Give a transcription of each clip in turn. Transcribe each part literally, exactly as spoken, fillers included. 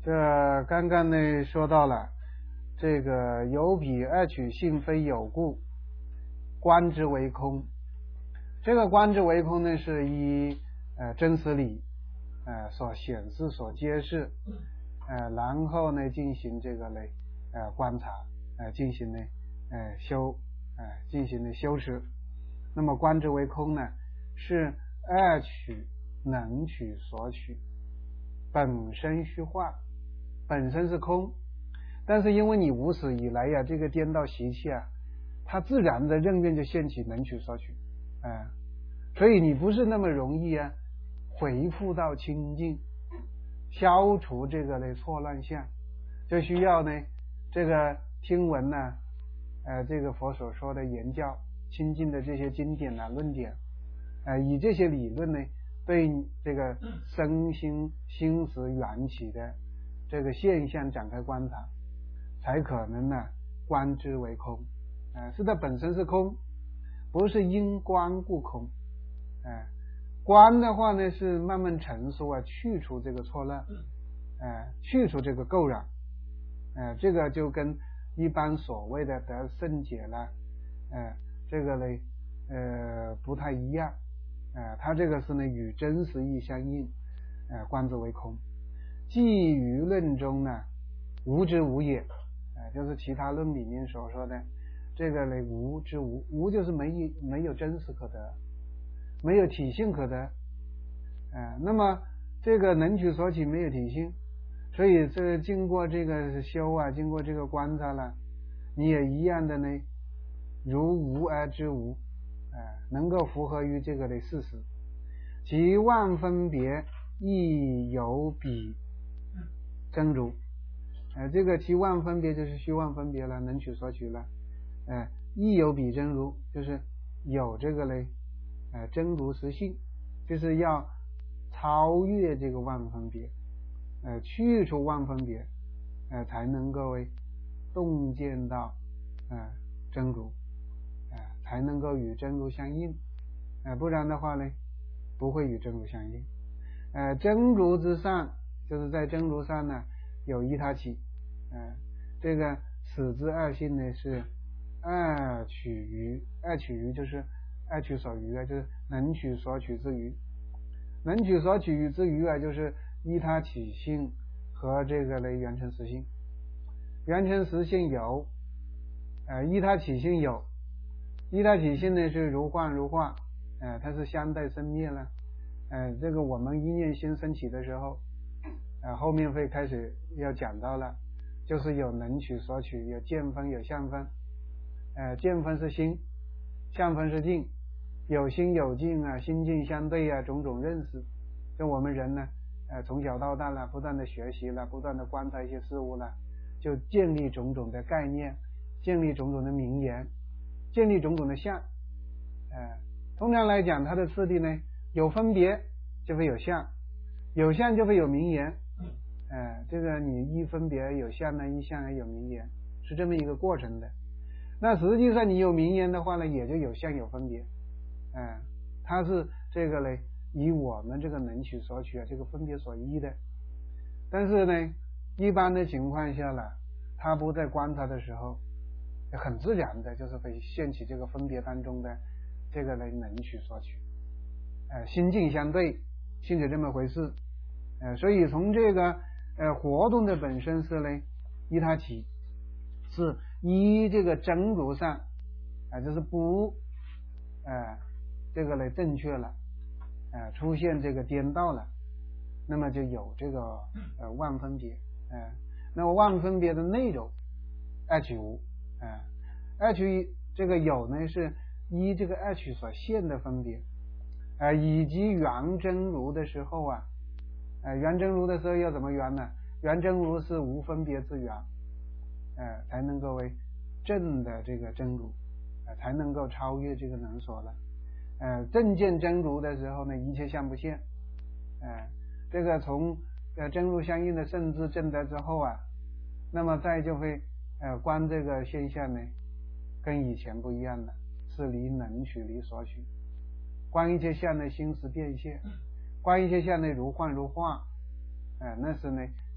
这刚刚呢说到了这个有彼二取性非有故，观之为空。这个观之为空呢，是依呃真实理呃所显示所揭示，呃然后呢进行这个呢呃观察，呃进行呢呃修呃进行呢修持。那么观之为空呢，是二取能取所取，本身虚幻，本身是空，但是因为你无始以来呀、啊，这个颠倒习气啊，它自然的任愿就现起能取所取，呃、所以你不是那么容易啊回复到清净，消除这个的错乱相，就需要呢这个听闻呢、啊、呃这个佛所说的言教清净的这些经典啊论点，呃以这些理论呢对这个身心心识缘起的这个现象展开观察，才可能呢观之为空。呃是它本身是空，不是因观故空。呃观的话呢是慢慢成熟啊，去除这个错乱，呃去除这个垢染，呃这个就跟一般所谓的得圣解了呃这个呢呃不太一样。呃它这个是呢与真实义相应，呃观之为空。即于论中呢无之无也，呃就是其他论里面所说的这个呢无之无，无就是没没有真实可得，没有体性可得，呃那么这个能取所取没有体性，所以这经过这个修啊，经过这个观察了，你也一样的呢如无而知无，呃能够符合于这个的事实。其万分别亦有彼真如，呃这个其万分别就是虚妄分别了，能取所取了，呃亦有彼真如，就是有这个嘞呃真如实性，就是要超越这个万分别，呃去除万分别，呃才能够为洞见到呃真如，呃才能够与真如相应，呃不然的话呢不会与真如相应。呃真如之上，就是在真如上呢有依他起，呃这个此之二性呢是二取余，二取余就是二取所余啊，就是能取所取之余，能取所取之余啊，就是依他起性和这个呢缘成实性。缘成实性有，呃依他起性有，依他起性呢是如幻如化，呃它是相待生灭了，呃这个我们一念心升起的时候，呃后面会开始要讲到了，就是有能取所取，有见分有相分，呃见分是心，相分是境，有心有境啊，心境相对啊，种种认识。就我们人呢呃从小到大了，不断的学习了，不断的观察一些事物了，就建立种种的概念，建立种种的名言，建立种种的相。呃通常来讲，它的次第呢有分别就会有相，有相就会有名言，呃这个你一分别有相呢，一相有名言，是这么一个过程的。那实际上你有名言的话呢，也就有相有分别，呃它是这个呢以我们这个能取所取啊，这个分别所依的。但是呢一般的情况下呢，他不在观察的时候，很自然的就是会现起这个分别当中的这个呢能取所取，呃心境相对，性质这么回事，呃所以从这个呃活动的本身是呢依他起，是依这个真如上啊、呃、就是不呃这个呢正确了，呃出现这个颠倒了，那么就有这个呃万分别，呃那么万分别的内容二取无，呃二取这个有呢是依这个二取所现的分别，呃以及圆真如的时候啊，呃圆真如的时候要怎么圆呢？圆真如是无分别之圆，呃才能够为正的这个真如，呃才能够超越这个能所了。呃正见真如的时候呢，一切相不现，呃这个从呃真如相应的圣智正德之后啊，那么再就会呃观这个现象呢跟以前不一样了，是离能取离所取，观一切相的心识变现，观一切相的如幻如化，呃那是呢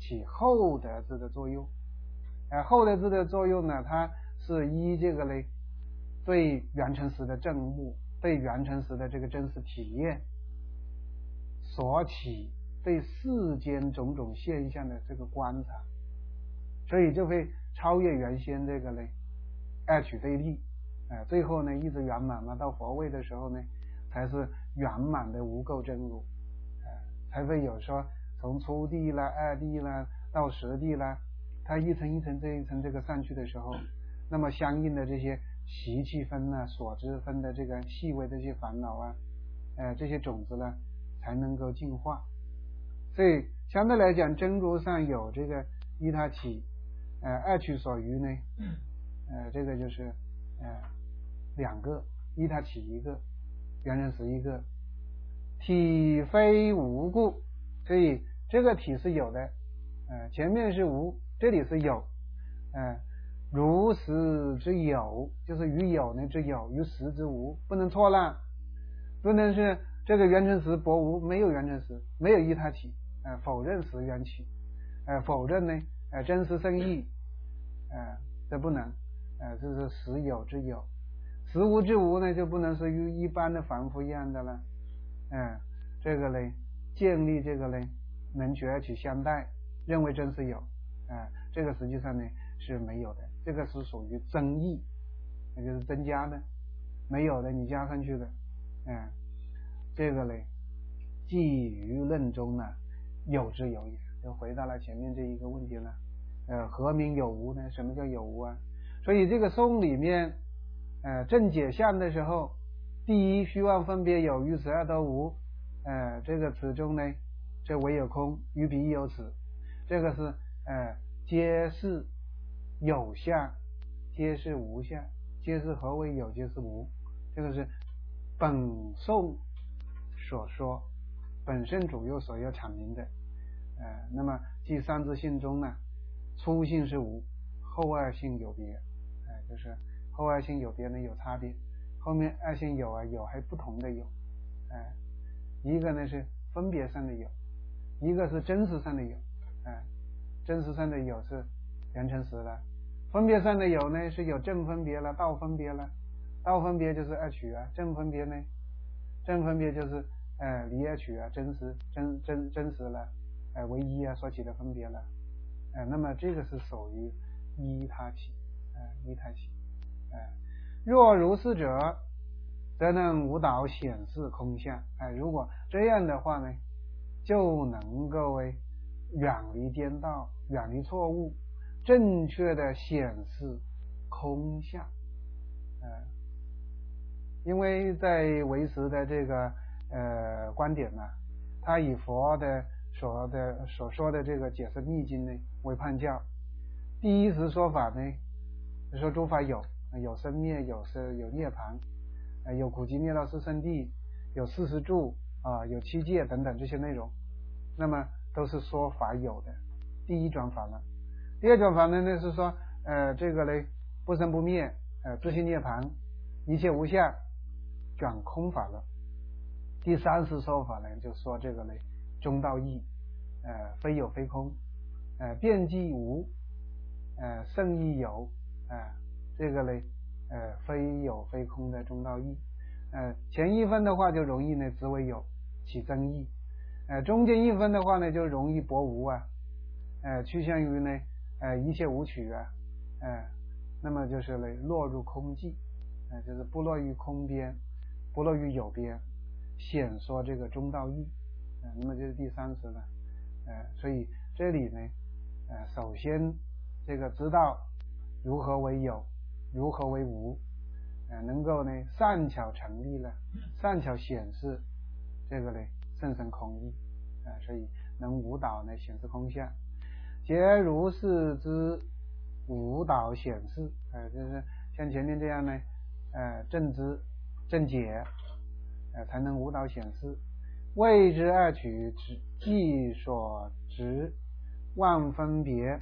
起后得字的作用。呃，后得字的作用呢，它是依这个嘞对原成实的证悟，对原成实的这个真实体验所起对世间种种现象的这个观察，所以就会超越原先这个嘞爱取对立，呃，最后呢一直圆满嘛，到佛位的时候呢才是圆满的无垢真如，呃，才会有说从初地啦、二地啦到十地啦，它一层一层这一层这个上去的时候，那么相应的这些习气分啊、所知分的这个细微的这些烦恼啊，呃，这些种子呢才能够净化。所以相对来讲，真如上有这个依他起，呃，二取所余呢，呃，这个就是呃两个，依他起一个，原成实一个，体非无故，所以这个体是有的，呃，前面是无，这里是有，呃，如实之有，就是于有呢之有，于实之无，不能错乱，不能是这个原成实驳无，没有原成实，没有依他起，呃，否认实缘起，呃，否认呢，呃，真实生义，呃，这不能，呃，这是实有之有，实无之无呢，就不能是与一般的凡夫一样的了，嗯、呃，这个嘞，建立这个嘞，能觉取相待，认为真是有，啊、呃，这个实际上呢是没有的，这个是属于增益，也就是增加的，没有的你加上去的，嗯、呃，这个嘞，即于论中呢有之有也，就回到了前面这一个问题了，呃，何名有无呢？什么叫有无啊？所以这个颂里面，呃，正解相的时候，第一虚妄分别有，于此二都无，呃，这个此中呢，这唯有空，于彼亦有此，这个是呃，皆是有相，皆是无相，皆是何为有，皆是无，这个是本颂所说，本圣主又所要阐明的，呃，那么即三自性中呢，初性是无，后二性有别，呃，就是后二性有别呢有差别，后面二性有啊有还不同的有，呃，一个呢是分别上的有，一个是真实上的有，呃，真实上的有是原成实了，分别上的有呢是有正分别了、道分别了，道分别就是二取啊，正分别呢，正分别就是呃离二取啊，真实真真真实了，呃唯一啊所起的分别了，呃那么这个是属于依他起，呃依他起，呃若如是者，则能无导显示空相，哎、呃，如果这样的话呢，就能够为远离颠倒，远离错误，正确的显示空相，呃因为在唯识的这个呃观点呢，他以佛的所的所说的这个解释密经呢为判教。第一识说法呢，说诸法有，有生灭，有是有涅槃，呃有苦集灭道四圣地，有四十住啊、呃，有七界等等这些内容，那么都是说法有的。第一转法了。第二转法呢，那是说呃这个嘞不生不灭，呃自性涅槃，一切无相，转空法了。第三世说法呢，就说这个嘞中道义，呃非有非空，呃遍计无，呃胜义有，呃这个嘞呃非有非空的中道义，呃前一分的话就容易呢执为有起争议，呃中间一分的话呢就容易驳无啊，呃趋向于呢呃一切无取啊，呃那么就是呢落入空寂，呃就是不落于空边，不落于有边，显说这个中道义，呃那么这是第三识了，呃所以这里呢呃首先这个知道如何为有，如何为无，呃能够呢善巧成立了，善巧显示这个呢甚深空义，呃所以能无导呢显示空相，皆如是之无导显示，呃就是像前面这样呢呃正知正解，呃才能无导显示，谓之二取之即所执万分别，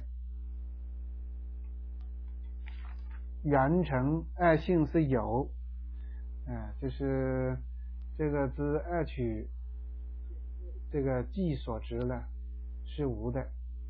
原成二性是有，呃就是这个之二取这个即所执了是无的，呃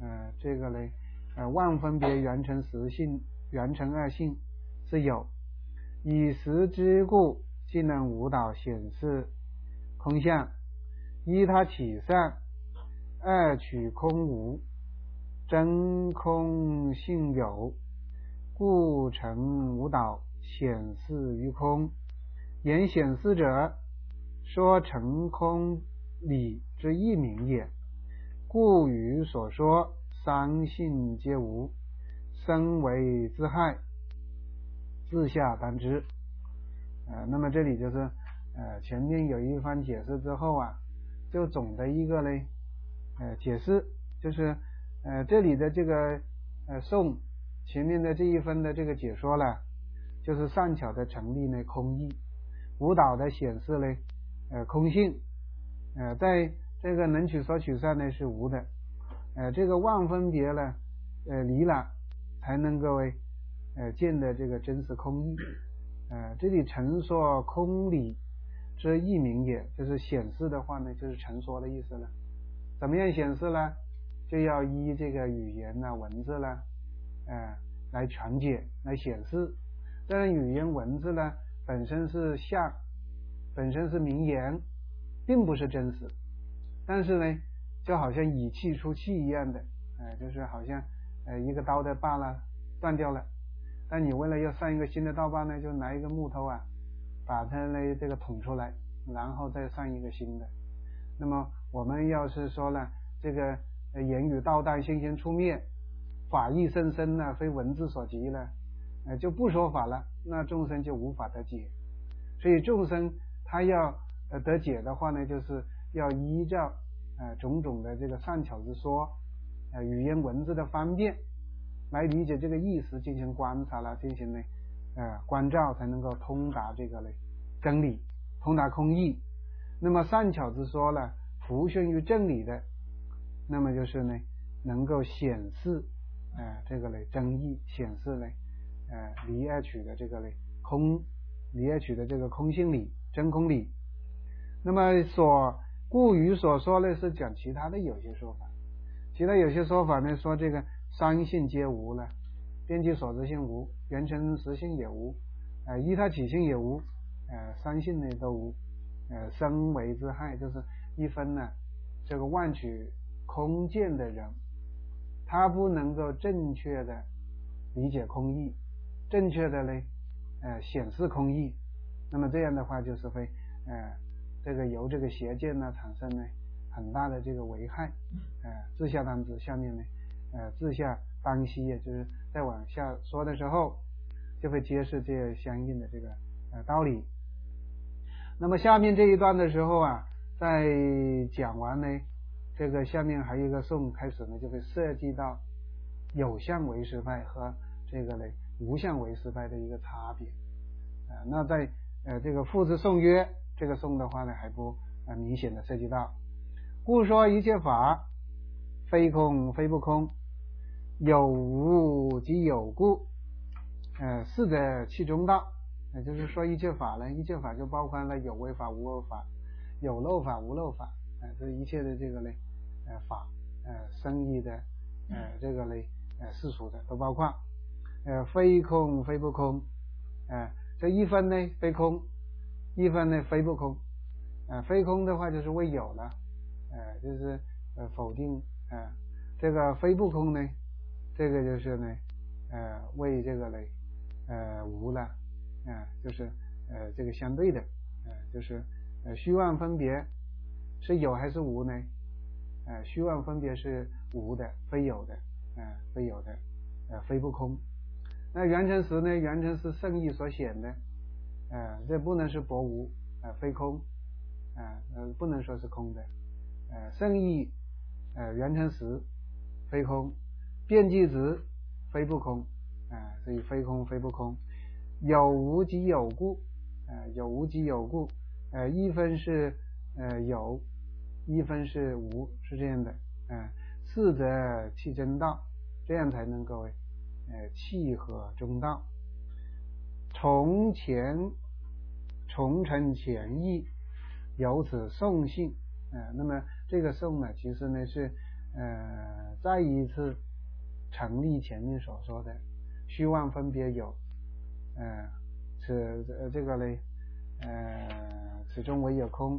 这个呢，呃，万分别缘成实性，缘成二性是有，以实之故，既能无导显示空相，依他起善，二取空无，真空性有，故成无导显示于空。言显示者，说成空理之一名也。故语所说三性皆无，身为自害，自下当知。呃，那么这里就是呃前面有一番解释之后啊，就总的一个呢呃解释，就是呃这里的这个呃颂前面的这一分的这个解说了，就是善巧的成立呢空义，无导的显示呢呃空性，呃在这个能取所取善呢是无的，呃这个万分别呢呃离了才能够为呃见的这个真实空义。呃这里陈说空理之一名也，就是显示的话呢就是陈说的意思了。怎么样显示呢？就要依这个语言呢文字呢呃来传解来显示。当然语言文字呢本身是相，本身是名言，并不是真实，但是呢就好像以气出气一样的，呃就是好像呃一个刀的把呢断掉了，但你为了要上一个新的刀把呢，就拿一个木头啊把它呢这个捅出来，然后再上一个新的。那么我们要是说呢这个言语道断，性先出灭，法义甚深呢，非文字所及了，呃就不说法了，那众生就无法得解。所以众生他要呃得解的话呢，就是要依照呃种种的这个善巧之说，呃语言文字的方便来理解这个意思，进行观察了，进行呢呃关照，才能够通达这个呢真理，通达空义。那么善巧之说呢浮现于真理的，那么就是呢能够显示呃这个呢真义，显示呢呃离二取的这个呢空，离二取的这个空性理，真空理。那么所故语所说呢是讲其他的有些说法，其他有些说法呢说这个三性皆无了，边际所知性无，缘成实性也无，呃依他起性也无，呃三性呢都无，呃身为之害，就是一分呢这个万取空见的人，他不能够正确的理解空义，正确的呢呃显示空义，那么这样的话就是会呃这个由这个邪见呢产生呢很大的这个危害，呃自下当知，下面呢呃自下当悉，也就是再往下说的时候就会揭示这些相应的这个呃道理。那么下面这一段的时候啊，在讲完呢这个下面还有一个颂开始呢，就会涉及到有相唯识派和这个呢无相唯识派的一个差别。呃那在呃这个复次颂曰这个颂的话呢还不呃明显的涉及到。故说一切法非空非不空，有无即有故，呃是者其中道。也就是说一切法呢，一切法就包括了有为法无为法，有漏法无漏法，呃这一切的这个呢呃法，呃生意的呃这个呢呃世俗的都包括。呃非空非不空，呃这一分呢非空，一分呢非不空。呃非空的话就是为有了，呃就是呃否定，呃这个非不空呢，这个就是呢呃为这个呢呃无了，呃就是呃这个相对的，呃就是呃虚妄分别是有还是无呢？呃虚妄分别是无的，非有的，呃非有的，呃非不空。那缘成实呢，缘成是圣意所显的，呃这不能是薄无，呃非空，呃呃不能说是空的，呃圣意呃缘成实非空，遍计值非不空，呃所以非空非不空。有无即有故，呃有无即有故，呃一分是呃有，一分是无，是这样的，呃四者契真道，这样才能够呃契合中道。从前重成前意，由此颂性，呃那么这个颂呢其实呢是呃再一次成立前面所说的虚妄分别有，呃，此呃这个呢，呃，此中唯有空，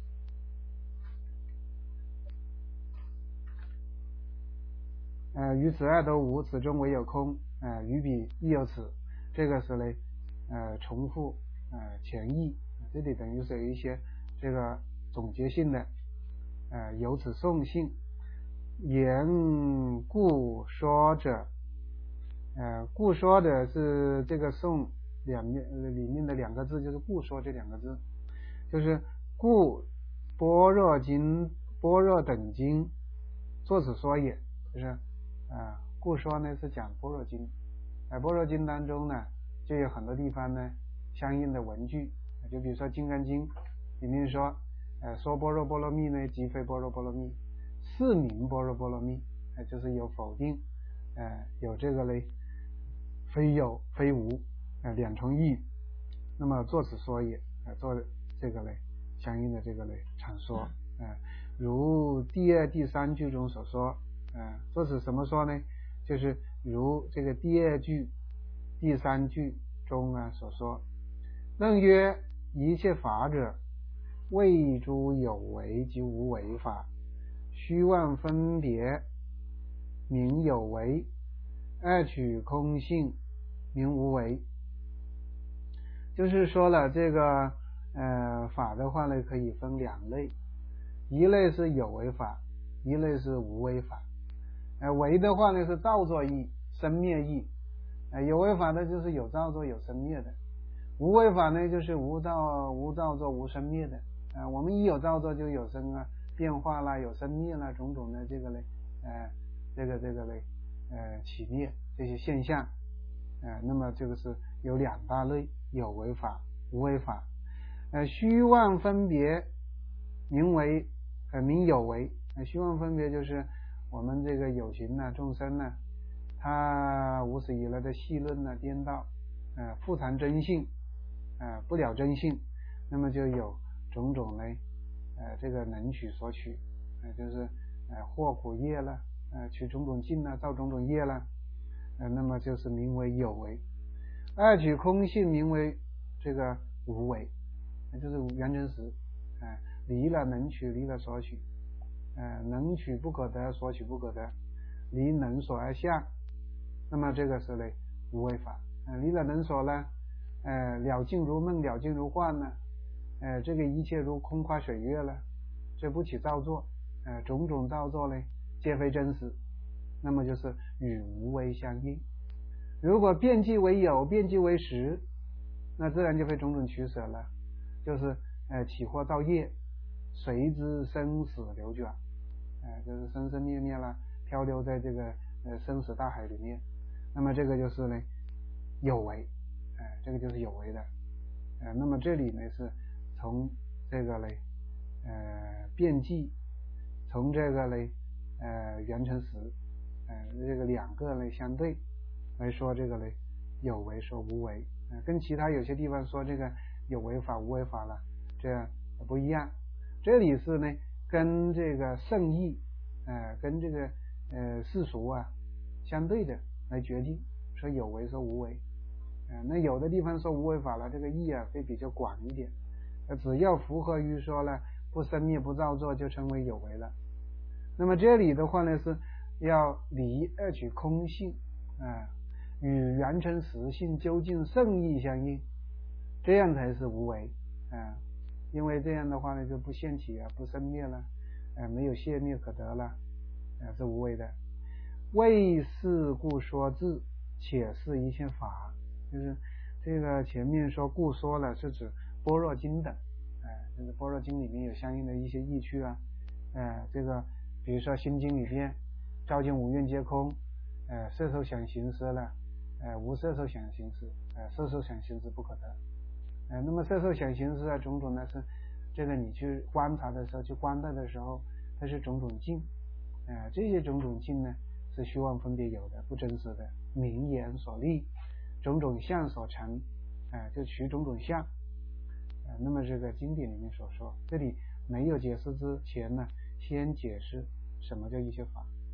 呃，于此二都无，此中唯有空，呃，于彼亦有此，这个是呢，呃，重复呃前义，这里等于是有一些这个总结性的，呃，由此送性，言故说者，呃，故说的是这个颂两面里面的两个字，就是故说这两个字，就是故般若经般若等经作此说也，就是啊、呃，故说呢是讲般若经，在般若经当中呢就有很多地方呢相应的文句，就比如说金刚经里面说，呃，说般若波罗蜜呢即非般若波罗蜜，是名般若波罗蜜，呃，就是有否定，呃，有这个嘞非有非无，呃，两重义，那么作此说也，呃，做这个嘞相应的这个嘞阐说，呃，如第二第三句中所说，呃，作此什么说呢？就是如这个第二句第三句中啊所说，论曰一切法者谓诸有为及无为法，虚妄分别名有为，二取空性名无为。就是说了这个呃法的话呢可以分两类，一类是有为法，一类是无为法。呃为的话呢是造作义生灭义，呃有为法呢就是有造作有生灭的，无为法呢就是无造无造作无生灭的。呃我们一有造作就有生啊变化啦，有生灭啦，种种的这个呢呃这个这个呢呃起灭这些现象，呃那么这个是有两大类，有为法无为法。呃虚妄分别名为呃名有为，呃虚妄分别就是我们这个有情呢众生呢，他无始以来的戏论呢颠倒，呃复藏真性，呃不了真性，那么就有种种呢呃这个能取所取，呃就是呃祸苦业了，呃取种种境了，造种种业了，呃那么就是名为有为。二取空性名为这个无为，就是圆成实，呃离了能取，离了所取，呃能取不可得，所取不可得，离能所而相，那么这个是呢无为法。呃离了能所呢，呃了尽如梦，了尽如幻呢，呃这个一切如空花水月了，这不起造作，呃种种造作呢皆非真实，那么就是与无为相应。如果遍计为有，遍计为实，那自然就会种种取舍了，就是呃起惑造业，随之生死流转，呃就是生生灭灭了，漂流在这个呃生死大海里面，那么这个就是呢有为，呃这个就是有为的，呃那么这里呢是从这个呢呃遍计，从这个呢呃圆成实，呃这个两个呢相对来说，这个呢有为说无为，呃跟其他有些地方说这个有为法无为法了这样不一样。这里是呢跟这个圣义呃跟这个呃世俗啊相对的来决定，说有为说无为，呃那有的地方说无为法了，这个义啊会比较广一点，呃只要符合于说了不生灭不造作就称为有为了。那么这里的话呢是要离二取空性啊、呃与圆成实性究竟圣义相应，这样才是无为啊、呃，因为这样的话呢就不现起啊，不生灭了，呃，没有谢灭可得了，呃，是无为的。为是故说字，且是一切法，就是这个前面说故说了是指般若经等，呃，就是般若经里面有相应的一些义趣啊，呃，这个比如说心经里边照见五蕴皆空，呃，色受想行识了。呃，无色受想行识，呃，色受想行识不可得，呃，那么色受想行识啊，种种呢是这个你去观察的时候，去观待的时候，它是种种境，呃，这些种种境呢是虚妄分别有的，不真实的，名言所立，种种相所成，呃，就取种种相，呃，那么这个经典里面所说，这里没有解释之前呢，先解释什么叫一切法。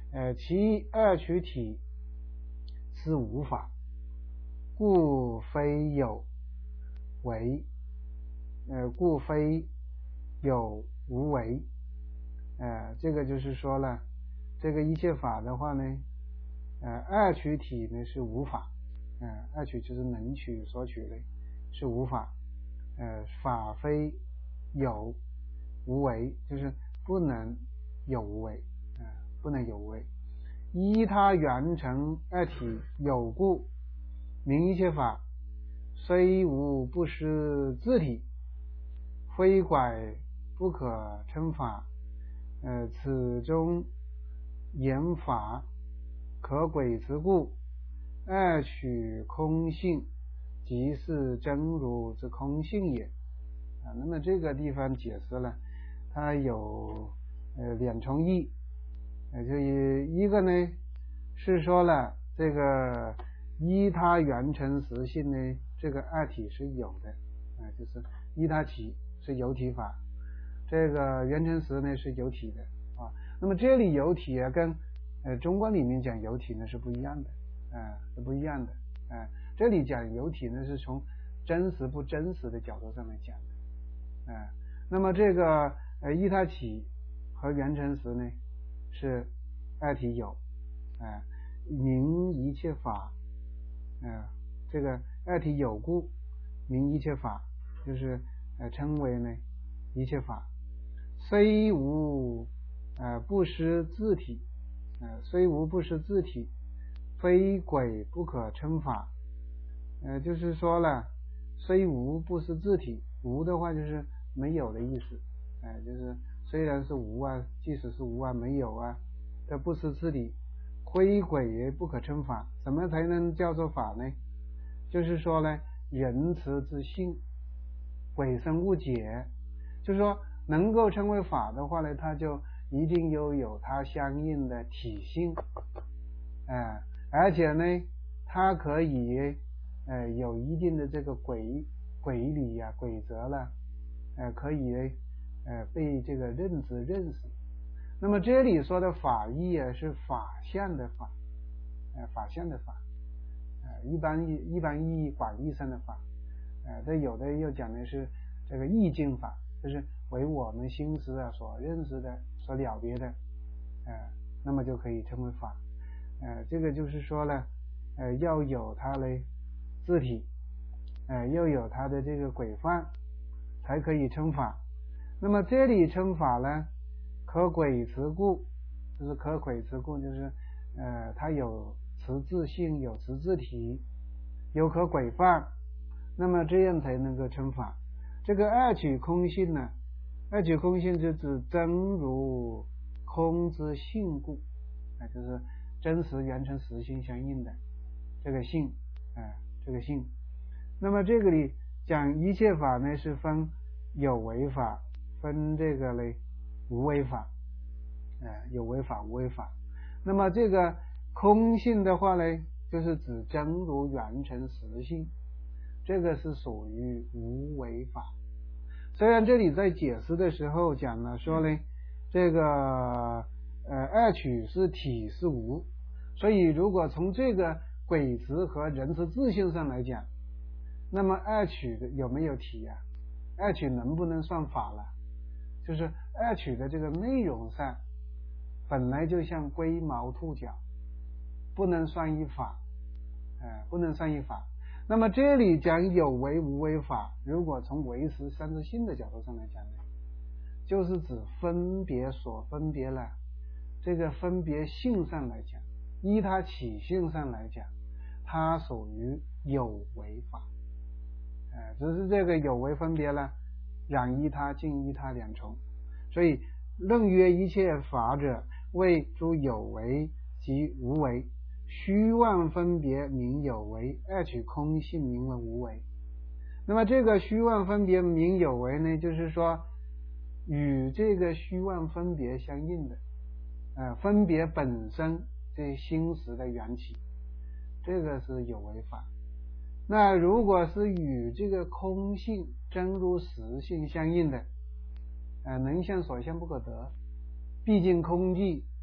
呃，其二取体是无法，故非有为，呃，故非有无为。呃，这个就是说了，这个一切法的话呢，呃，二取体呢是无法，呃，二取就是能取所取的是无法，呃，法非有无为，就是不能有无为，呃，不能有无为。依他缘成二体有故，名一切法，虽无不失自体，非拐不可称法。呃，此中言法可轨之故，二取空性，即是真如之空性也。啊，那么这个地方解释了，它有呃两重义。呃，这一个呢是说了这个依他缘成实性呢，这个二体是有的，啊、呃，就是依他起是有体法。这个缘成实呢是有体的啊，那么这里有体啊，跟呃中观里面讲有体呢是不一样的，啊、呃，是不一样的，啊、呃，这里讲有体呢是从真实不真实的角度上来讲的，啊、呃，那么这个呃依他起和缘成实呢是二体有，啊、呃，名一切法，啊、呃，这个二体有故名一切法，就是呃称为呢一切法。虽无呃不失自体，呃虽无不失自体，非轨不可称法。呃就是说了，虽无不失自体，无的话就是没有的意思，呃就是虽然是无啊，即使是无啊，没有啊，这不失自体，非轨也不可称法。什么才能叫做法呢？就是说呢，仁慈之性，鬼生物解，就是说能够称为法的话呢，它就一定又有它相应的体性，呃、而且呢它可以呃有一定的这个规规律啊规则了，呃可以呃被这个认知认识。那么这里说的法义啊是法相的法，呃法相的法，呃一般一般意义广义上的法，呃这有的又讲的是这个意境法，就是为我们心识啊所认识的所了别的，呃那么就可以称为法。呃这个就是说呢，呃要有它的字体，呃又有它的这个规范，才可以称法。那么这里称法呢，可轨持故，就是可轨持故，就是呃它有持字性，有持字体，有可规范，那么这样才能够称法。这个二取空性呢，二取空性就指真如空之性故，啊、呃、就是真实缘成实性相应的这个性，啊、呃、这个性。那么这个里讲一切法呢是分有为法，分这个嘞无为法，呃有为法无为法。那么这个空性的话呢，就是指真如缘成实性，这个是属于无为法。虽然这里在解释的时候讲了说呢，这个呃二取是体是无，所以如果从这个轨持和仁慈自性上来讲，那么二取的有没有体啊？二取能不能算法了？就是二取的这个内容上本来就像龟毛兔角，不能算一法，呃不能算一法。那么这里讲有为无为法，如果从唯识三自性的角度上来讲呢，就是指分别所分别了，这个分别性上来讲，依它起性上来讲，它属于有为法，呃只是这个有为分别了，染依他净依他两重。所以论曰一切法者，谓诸有为及无为，虚妄分别名有为，二取空性名为无为。那么这个虚妄分别名有为呢，就是说与这个虚妄分别相应的，呃分别本身这心识的缘起，这个是有为法。那如果是与这个空性真如实性相应的，呃能相所相不可得，毕竟空寂，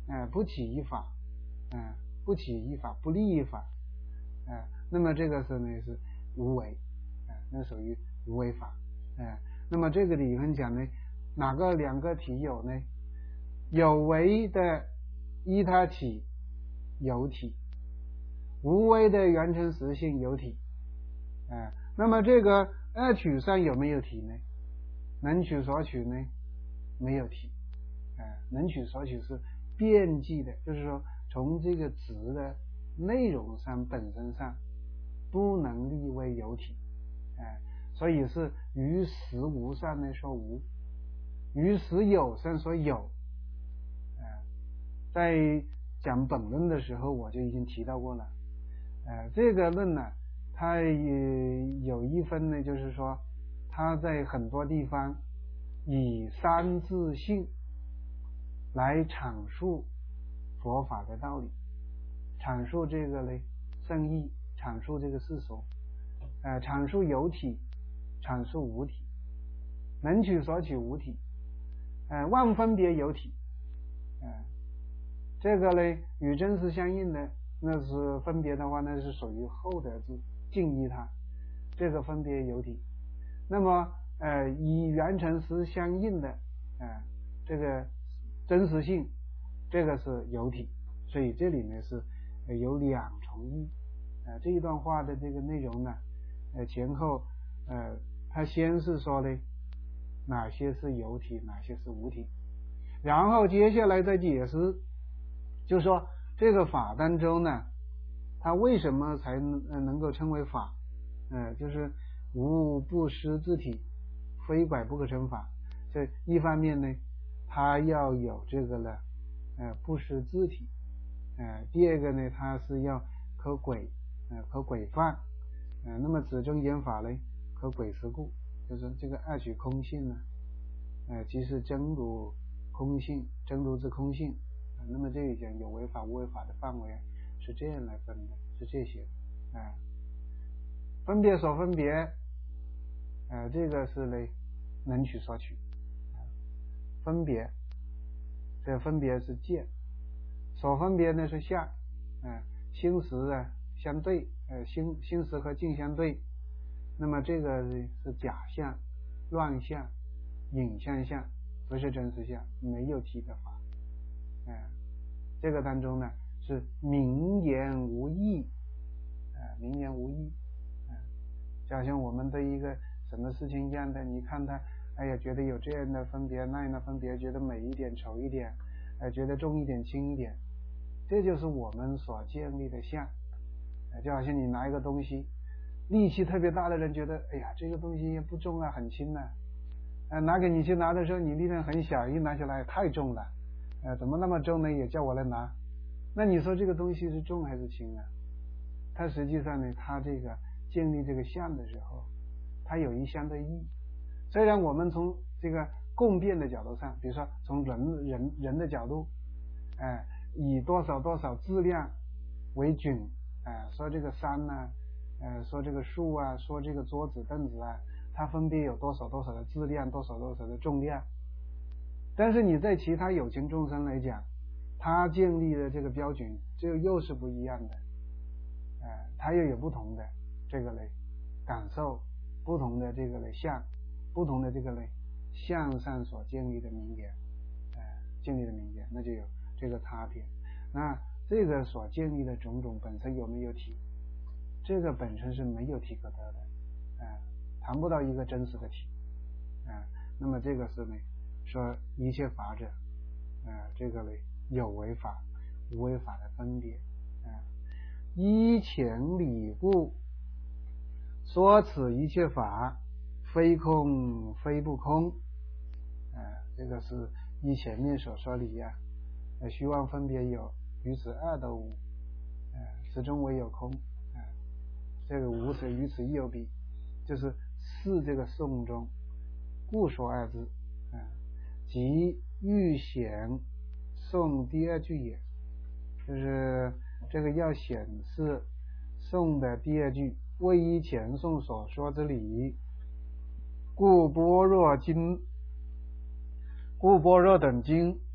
呃，不起一法，嗯、呃，不起一法，不立一法，呃，那么这个是呢是无为，呃，那属于无为法，呃，那么这个理论讲呢，哪个两个体有呢？有为的依他起有体，无为的缘成实性有体，呃，那么这个二取上有没有体呢？能取所取呢没有体，呃，能取所取是遍计的，就是说从这个值的内容上本身上不能立为有体，呃，所以是于实无上呢说无，于实有上说有，呃，在讲本论的时候我就已经提到过了，呃，这个论呢它也有一分呢，就是说它在很多地方以三自性来阐述佛法的道理，阐述这个呢圣义，阐述这个世俗，呃，阐述有体，阐述无体，能取所取无体，呃，万分别有体，呃，这个呢与真实相应的，那是分别的话，那是属于后得智敬依它，这个分别有体。那么呃，以缘成实相应的，呃，这个真实性，这个是有体，所以这里面是有两重义。呃，这一段话的这个内容呢，呃，前后呃，他先是说呢哪些是有体，哪些是无体，然后接下来再解释，就是说这个法当中呢，它为什么才能够称为法？呃，就是无不失自体，非拐不可成法。这一方面呢，它要有这个呢，呃，不失自体，呃，第二个呢，它是要可轨，呃，可轨范，呃，那么此中间法呢，可轨实故，就是这个二取空性呢，呃，即是真如空性，真如之空性。呃、那么这里讲有为法、无为法的范围是这样来分的，是这些，啊、呃，分别所分别，呃，这个是呢能取所取，分别，这分别是见，所分别呢是相，呃，心识啊相对，呃，心心识和境相对，那么这个是假象、乱象、影像相，不是真实相，没有体的法，呃，这个当中呢是名言无义，呃，名言无义，呃，就好像我们对一个什么事情一样的，你看他，哎呀，觉得有这样的分别，那样的分别，觉得美一点、丑一点，呃，觉得重一点、轻一点，这就是我们所建立的相，呃，就好像你拿一个东西，力气特别大的人觉得，哎呀，这个东西不重啊，很轻啊，呃，拿给你去拿的时候，你力量很小，一拿起来太重了，呃，怎么那么重呢？也叫我来拿，那你说这个东西是重还是轻啊？它实际上呢，它这个建立这个相的时候，它有一相对义。虽然我们从这个共变的角度上，比如说从人人人的角度，呃，以多少多少质量为准，呃，说这个山啊，呃，说这个树啊，说这个桌子凳子啊，它分别有多少多少的质量，多少多少的重量。但是你在其他有情众生来讲，他建立的这个标准就又是不一样的，呃，他又有不同的这个类感受，不同的这个类相，不同的这个类相上所建立的名言，呃，建立的名言，那就有这个差别。那这个所建立的种种本身有没有体？这个本身是没有体可得的，呃，谈不到一个真实的体，呃，那么这个是呢，说一切法者，呃，这个类有为法、无为法的分别，呃，依前理故，说此一切法非空非不空，呃，这个是依前面所说理啊，呃，虚妄分别有，于此二得无，呃，此中唯有空，呃，这个无是于此亦有彼，就是四这个颂中故说二字，呃，即欲显颂第二句也，就是这个要显示颂的第二句，为依前颂所说之理，故般若经故般若等经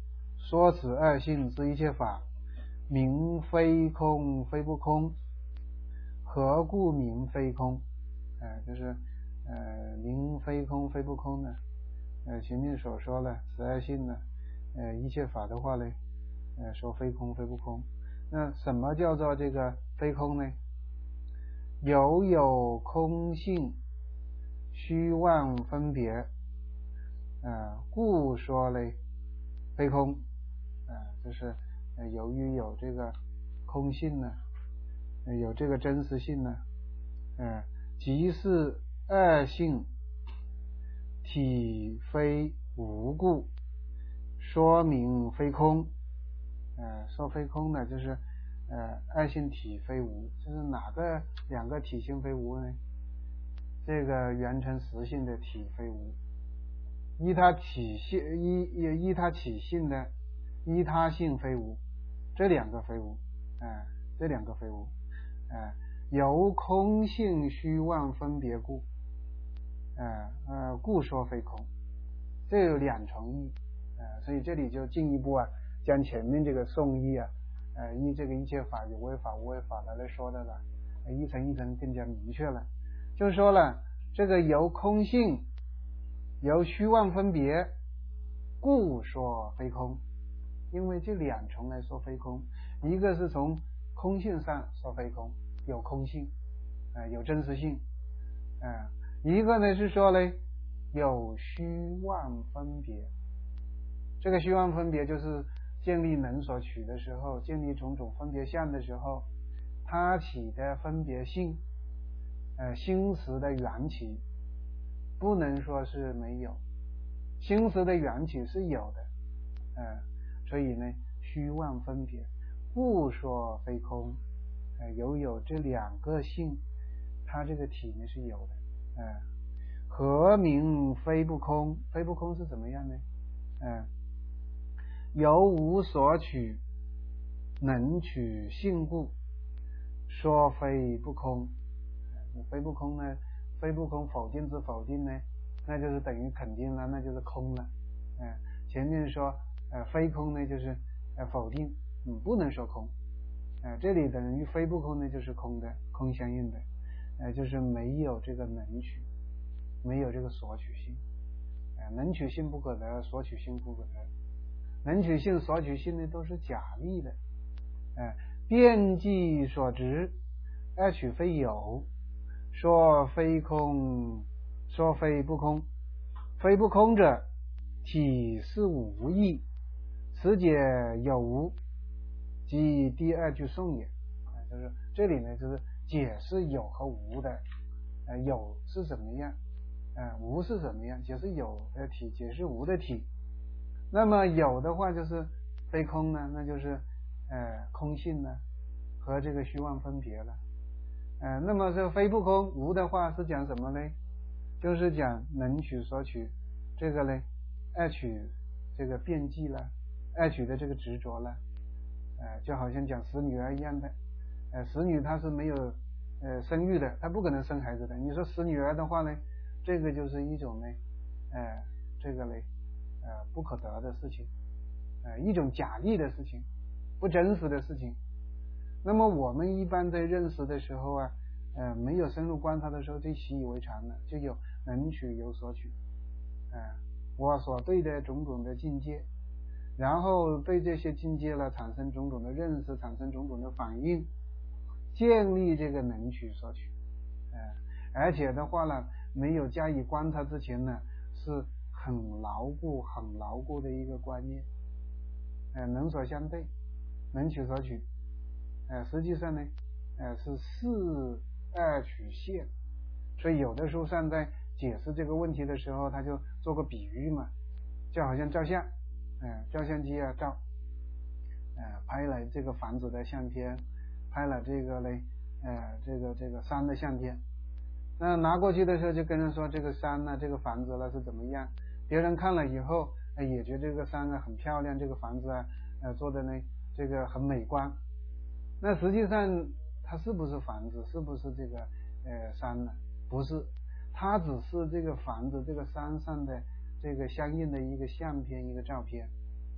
说此二性之一切法，名非空非不空，何故名非空？呃，就是呃，名非空非不空呢？呃，前面所说的此二性呢，呃，一切法的话呢，呃，说非空非不空。那什么叫做这个非空呢？有有空性，虚妄分别，呃，故说嘞非空。呃，就是呃，由于有这个空性呢，呃、有这个真实性呢，呃，即是二性体非无故，说明非空。呃，说非空呢，就是呃，二性体非无，就是哪个两个体性非无呢？这个缘成实性的体非无，依它体性依依它体性的依他性非无，这两个非无，呃、这两个非无，呃、由空性虚妄分别故，呃呃，故说非空，这有两重义，呃，所以这里就进一步啊，将前面这个颂义啊，呃，依这个一切法有为法无为法来来说的了，呃，一层一层更加明确了，就说了这个由空性，由虚妄分别，故说非空。因为这两重来说非空，一个是从空性上说非空，有空性，呃、有真实性，呃，一个呢是说呢有虚妄分别。这个虚妄分别就是建立能所取的时候，建立种种分别相的时候，它起的分别性，呃，心识的缘起，不能说是没有，心识的缘起是有的，呃所以呢，虚妄分别，故说非空。呃，有有这两个性，它这个体呢是有的。呃，何名非不空？非不空是怎么样呢？呃，由无所取，能取性故，说非不空。呃、非不空呢？非不空否定之否定呢？那就是等于肯定了，那就是空了。呃，前面说。呃，非空呢，就是呃否定，嗯，不能说空，呃，这里等于非不空呢，就是空的，空相应的，呃，就是没有这个能取，没有这个所取性，呃，能取性不可得，所取性不可得，能取性、所取性呢都是假立的，呃，遍计所执，二取非有，说非空，说非不空，非不空者，体是无义。此解有无，即第二句颂也，啊，就是这里呢，就是解释有和无的，呃，有是怎么样，呃，无是怎么样，解释有的体，解释无的体。那么有的话就是非空呢，那就是呃空性呢和这个虚妄分别了，呃，那么这非不空，无的话是讲什么呢？就是讲能取所取，这个呢二取这个遍计了。二取的这个执着了，呃，就好像讲死女儿一样的，呃，死女她是没有呃生育的，她不可能生孩子的。你说死女儿的话呢，这个就是一种呢，呃，这个呢，呃，不可得的事情，呃，一种假立的事情，不真实的事情。那么我们一般在认识的时候啊，呃，没有深入观察的时候，就习以为常了，就有能取有所取，呃，我所对的种种的境界。然后对这些境界了产生种种的认识，产生种种的反应，建立这个能取所取，呃，而且的话呢，没有加以观察之前呢，是很牢固、很牢固的一个观念，呃，能所相对，能取所取，呃，实际上呢，呃，是四二取现，所以有的书上在解释这个问题的时候，他就做个比喻嘛，就好像照相。呃，照相机啊照，呃，拍了这个房子的相片，拍了这个嘞，呃，这个这个山的相片，那拿过去的时候就跟人说这个山呢、啊，这个房子了是怎么样？别人看了以后，呃、也觉得这个山啊很漂亮，这个房子啊，呃，做的呢这个很美观。那实际上它是不是房子？是不是这个呃山呢？不是，它只是这个房子这个山上的。这个相应的一个相片，一个照片，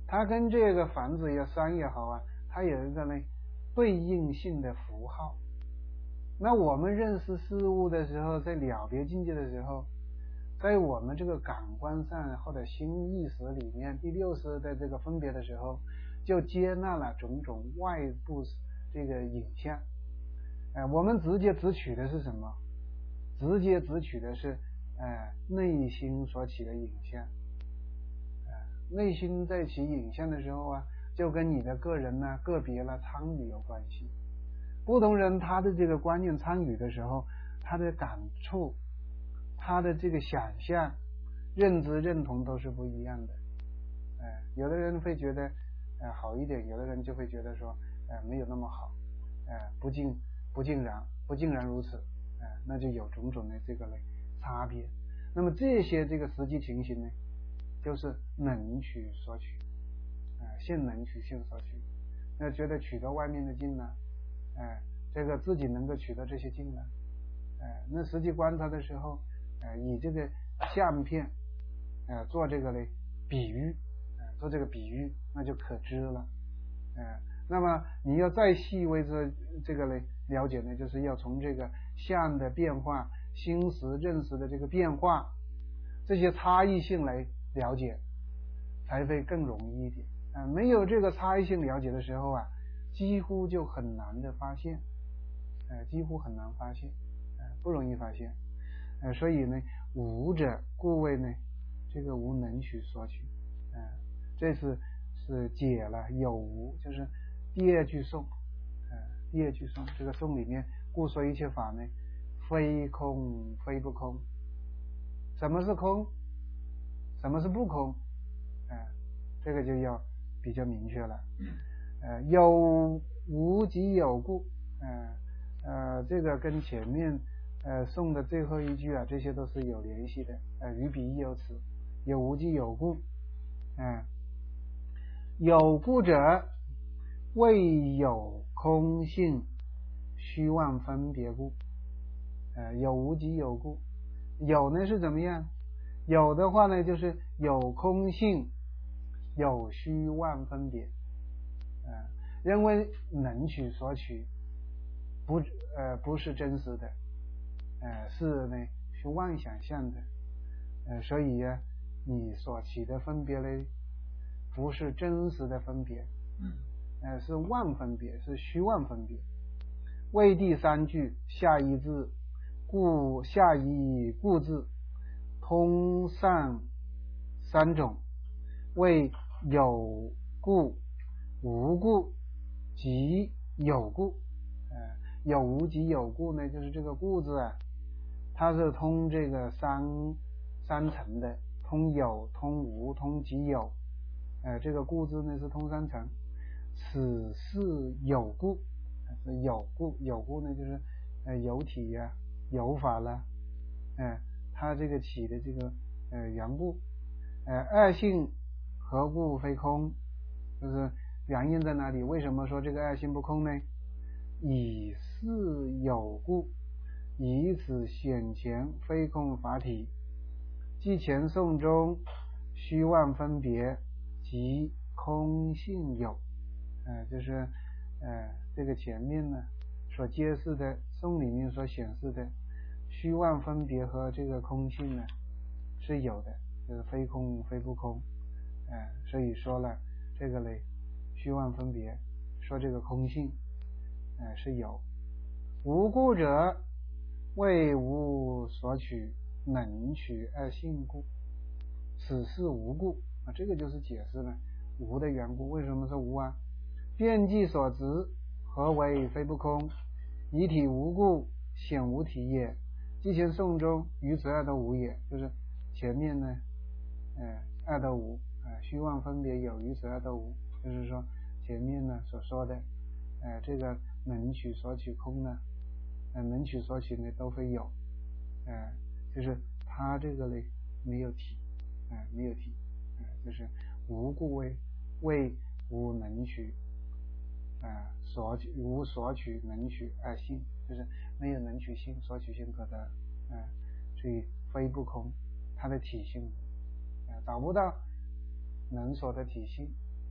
它跟这个房子也山也好啊，它有一个呢对应性的符号。那我们认识事物的时候，在了别境界的时候，在我们这个感官上或者心意识里面，第六识的这个分别的时候，就接纳了种种外部这个影像。呃，我们直接直取的是什么？直接直取的是呃内心所起的影像。呃，内心在起影像的时候啊，就跟你的个人呢、个别了参与有关系。不同人他的这个观念参与的时候，他的感触，他的这个想象、认知、认同都是不一样的。呃，有的人会觉得呃好一点，有的人就会觉得说呃没有那么好，呃不尽不尽然不尽然如此，呃那就有种种的这个差别。那么这些这个实际情形呢，就是能取所取，呃现能取现所取。那觉得取到外面的境呢？哎，这个自己能够取得这些境呢？哎，那实际观察的时候，哎，以这个相片，呃，做这个呢比喻，呃，做这个比喻，那就可知了。哎，那么你要再细微这这个呢了解呢，就是要从这个相的变化、心识认识的这个变化，这些差异性来了解，才会更容易一点。啊，没有这个差异性了解的时候啊，几乎就很难的发现，呃，几乎很难发现，呃，不容易发现，呃，所以呢，无者故谓呢，这个无能取所取，呃，这是是解了有无，就是第二句颂，呃，第二句颂这个颂里面，故说一切法呢，非空非不空。什么是空？什么是不空？呃，这个就要比较明确了。呃，有无即有故，呃呃，这个跟前面呃颂的最后一句啊，这些都是有联系的。呃，于彼亦有此，有无即有故。嗯、呃，有故者，谓有空性虚妄分别故。呃，有无即有故。有呢是怎么样？有的话呢，就是有空性，有虚妄分别。呃，认为能取所取不呃不是真实的，呃是呢是妄想象的，呃所以呀、啊，你所起的分别呢不是真实的分别，呃是妄分别，是虚妄分别。谓第三句下一字，故下一故字，通上三种，谓有故、无故即有故。呃，有无即有故呢，就是这个故字啊，它是通这个三三层的，通有、通无、通即有。呃，这个故字呢是通三层。此是有故，是有故，有故呢就是呃有体呀、啊、有法啦，呃，它这个起的这个呃缘故。呃，二性何故非空？就是原因在哪里？为什么说这个二性不空呢？以是有故，以此显前非空法体，即前颂中虚妄分别及空性有。呃，就是呃这个前面呢所揭示的颂里面所显示的虚妄分别和这个空性呢是有的，就是非空非不空。呃，所以说了这个嘞虚妄分别，说这个空性呃是有。无故者，谓无所取，能取二性故，此是无故啊。这个就是解释了无的缘故。为什么是无啊？遍计所执，何为非不空？以体无故，显无体也。即前颂中于此二得无也，就是前面呢，呃，二得无，呃，虚妄分别有于此二得无，就是说前面呢所说的，呃，这个能取所取空呢，呃，能取所取呢都会有，呃，就是它这个呢没有体，呃，没有体，呃，就是无故谓谓无能取。呃，所取无所取能取二性，就是没有能取性，所取性可得，呃，所以非不空，它的体性，呃，找不到能所的体性，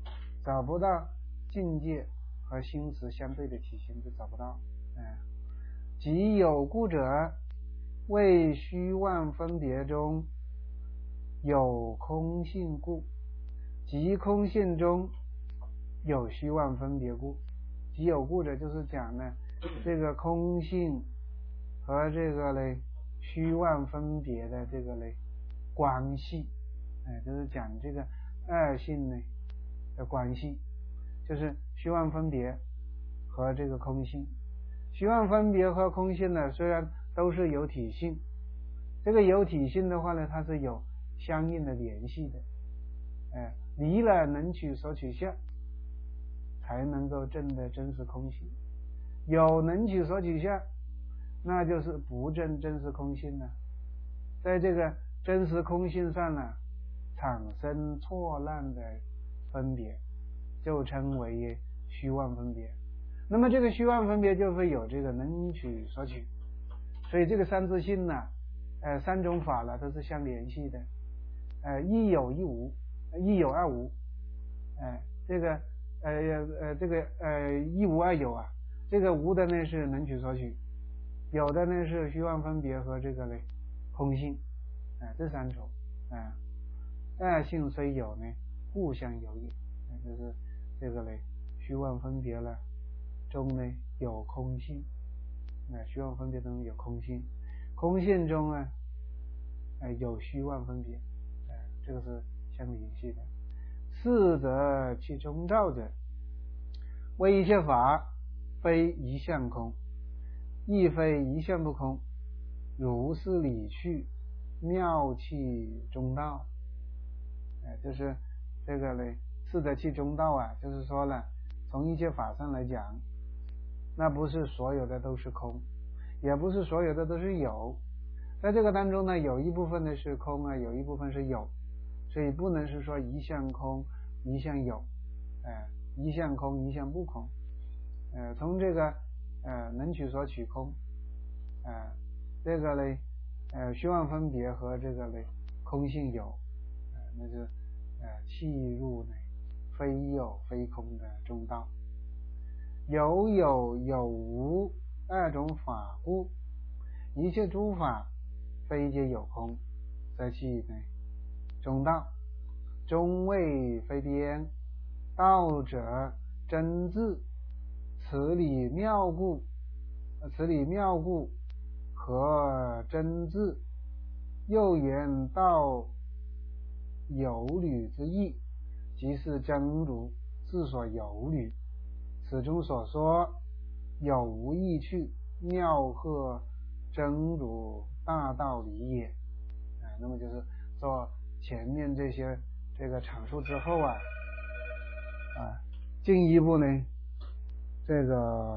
找不到境界和心识相对的体性，就找不到。哎，即有故者，为虚妄分别中有空性故，即空性中有虚妄分别故。即有故者就是讲呢，这个空性和这个嘞虚妄分别的这个嘞关系，哎，就是讲这个二性呢的关系，就是虚妄分别和这个空性。虚妄分别和空性呢，虽然都是有体性，这个有体性的话呢，它是有相应的联系的。哎，离了能取所取相，才能够证得真实空性。有能取所取相，那就是不证真实空性了。在这个真实空性上呢，产生错乱的分别，就称为虚妄分别。那么这个虚妄分别就会有这个能取所取，所以这个三自性呢，呃，三种法呢都是相联系的，呃，一有一无，一有二无，呃，这个呃呃这个呃一无二有啊，这个无的呢是能取所取，有的呢是虚妄分别和这个嘞空性，啊、呃，这三种啊，二性虽有呢，互相有也，呃、就是这个嘞虚妄分别了中呢有空性，啊、呃，虚妄分别中有空性，空性中呢，呃有虚妄分别，啊、呃，这个是相联系的。四则其中道者，为一切法非一相空，亦非一相不空，如是理去，妙气中道。呃、就是这个呢，四则其中道啊，就是说呢，从一切法上来讲，那不是所有的都是空，也不是所有的都是有，在这个当中呢，有一部分呢是空啊，有一部分是有，所以不能是说一项空一项有，呃，一项空一项不空，呃，从这个呃能取所取空，呃，这个呢，呃虚妄分别和这个呢空性有，呃，那就呃契入呢非有非空的中道。有有有无二种法故，一切诸法非皆有空，则其呢中道。中谓非边，道者真智，此理妙故，此理妙故和真智。又言道有履之意，即是真如自所有履。此中所说有无意趣，妙合真如大道理也。啊，那么就是做前面这些这个阐述之后啊，啊，进一步呢，这个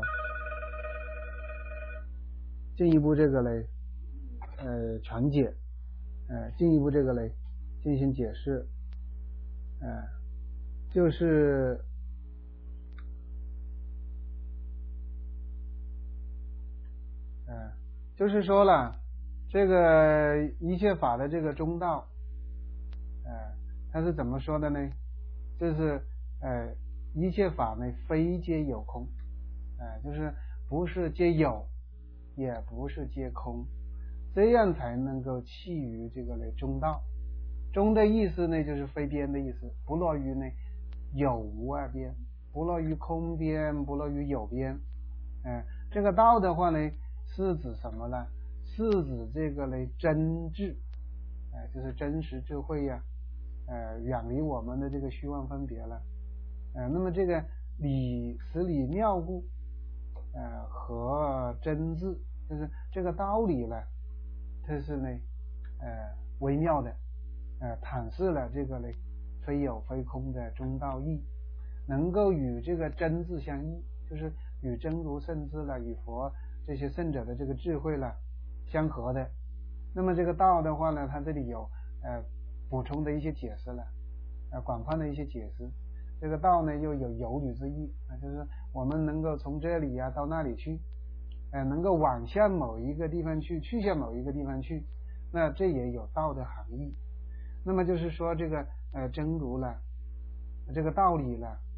进一步这个嘞，呃，传解，呃，进一步这个嘞进行解释，呃，就是。呃，就是说了，这个一切法的这个中道，呃，它是怎么说的呢？就是呃，一切法呢，非皆有空，呃，就是不是皆有，也不是皆空，这样才能够契于这个呢中道。中的意思呢，就是非边的意思，不落于呢有无二边，不落于空边，不落于有边。呃，这个道的话呢，是指什么呢？是指这个呢真智，呃，就是真实智慧呀、啊，呃，远离我们的这个虚妄分别了，呃，那么这个理此理妙故，呃，和真智，就是这个道理呢，它是呢，呃，微妙的，呃，阐释了这个呢非有非空的中道义，能够与这个真智相依，就是与真如圣智了，与佛这些圣者的这个智慧了相合的。那么这个道的话呢，它这里有呃补充的一些解释了，呃广泛的一些解释。这个道呢又有有履之意啊，就是我们能够从这里呀、啊、到那里去，呃能够往向某一个地方去，去向某一个地方去，那这也有道的含义。那么就是说这个呃真如了，这个道理了，